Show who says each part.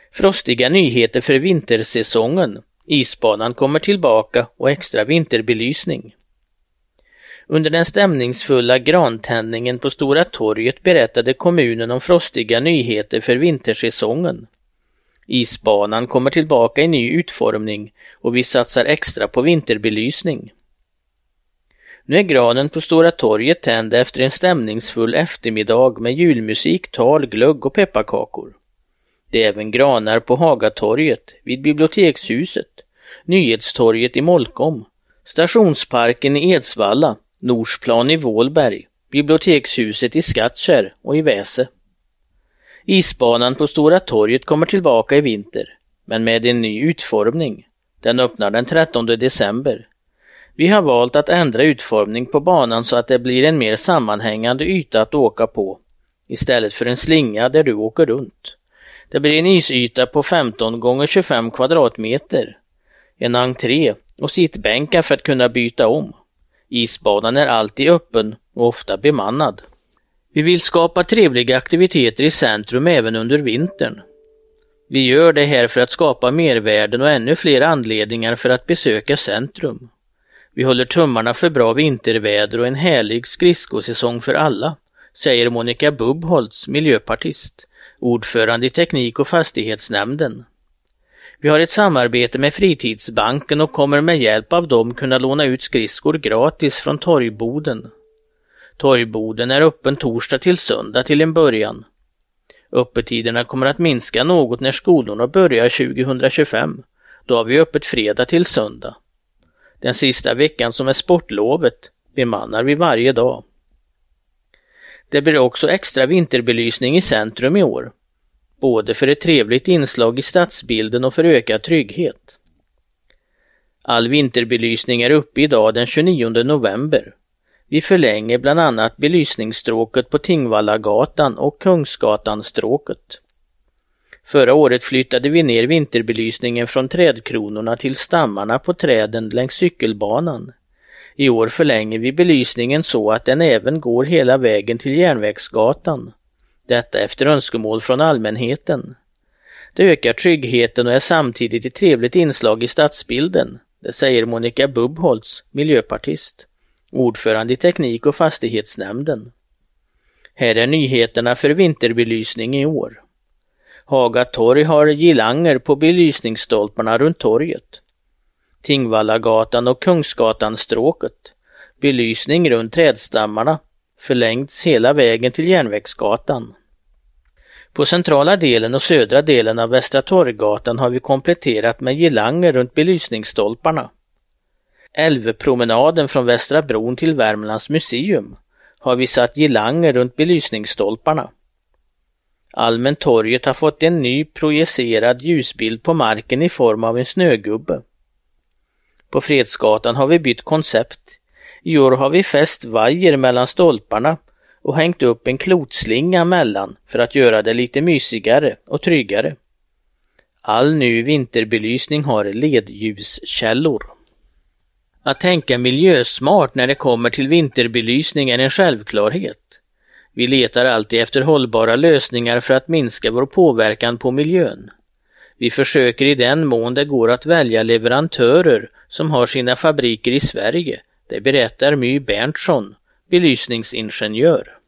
Speaker 1: Frostiga nyheter för vintersäsongen. Isbanan kommer tillbaka och extra vinterbelysning. Under den stämningsfulla grantändningen på Stora torget berättade kommunen om frostiga nyheter för vintersäsongen. Isbanan kommer tillbaka i ny utformning och vi satsar extra på vinterbelysning. Nu är granen på Stora torget tänd efter en stämningsfull eftermiddag med julmusik, tal, glögg och pepparkakor. Det är även granar på Hagatorget, vid bibliotekshuset, Nyhetstorget i Molkom, Stationsparken i Edsvalla, Norsplan i Vålberg, bibliotekshuset i Skattkärr och i Väse. Isbanan på Stora torget kommer tillbaka i vinter, men med en ny utformning. Den öppnar den 13 december. Vi har valt att ändra utformning på banan så att det blir en mer sammanhängande yta att åka på, istället för en slinga där du åker runt. Det blir en isyta på 15 x 25 kvadratmeter, en entré och sittbänkar för att kunna byta om. Isbanan är alltid öppen och ofta bemannad. Vi vill skapa trevliga aktiviteter i centrum även under vintern. Vi gör det här för att skapa mervärden och ännu fler anledningar för att besöka centrum. Vi håller tummarna för bra vinterväder och en härlig skridskosäsong för alla, säger Monica Bubbholtz, miljöpartist, ordförande i teknik- och fastighetsnämnden. Vi har ett samarbete med Fritidsbanken och kommer med hjälp av dem kunna låna ut skridskor gratis från torgboden. Torgboden är öppen torsdag till söndag till en början. Öppettiderna kommer att minska något när skolorna börjar 2025. Då har vi öppet fredag till söndag. Den sista veckan som är sportlovet bemannar vi varje dag. Det blir också extra vinterbelysning i centrum i år. Både för ett trevligt inslag i stadsbilden och för ökad trygghet. All vinterbelysning är uppe idag den 29 november. Vi förlänger bland annat belysningsstråket på Tingvallagatan och Kungsgatanstråket. Förra året flyttade vi ner vinterbelysningen från trädkronorna till stammarna på träden längs cykelbanan. I år förlänger vi belysningen så att den även går hela vägen till Järnvägsgatan. Detta efter önskemål från allmänheten. Det ökar tryggheten och är samtidigt ett trevligt inslag i stadsbilden, det säger Monica Bubbholtz, miljöpartist, ordförande i teknik- och fastighetsnämnden. Här är nyheterna för vinterbelysning i år. Hagatorg har gillanger på belysningsstolparna runt torget. Tingvallagatan och Kungsgatanstråket. Belysning runt trädstammarna förlängts hela vägen till Järnvägsgatan. På centrala delen och södra delen av Västra Torggatan har vi kompletterat med gillanger runt belysningsstolparna. Älvpromenaden från Västra bron till Värmlands museum har vi satt gillanger runt belysningsstolparna. Allmäntorget har fått en ny projicerad ljusbild på marken i form av en snögubbe. På Fredsgatan har vi bytt koncept. I år har vi fäst vajer mellan stolparna och hängt upp en klotslinga mellan för att göra det lite mysigare och tryggare. All ny vinterbelysning har ledljuskällor. Att tänka miljösmart när det kommer till vinterbelysning är en självklarhet. Vi letar alltid efter hållbara lösningar för att minska vår påverkan på miljön. Vi försöker i den mån det går att välja leverantörer som har sina fabriker i Sverige. Det berättar My Berntsson, belysningsingenjör.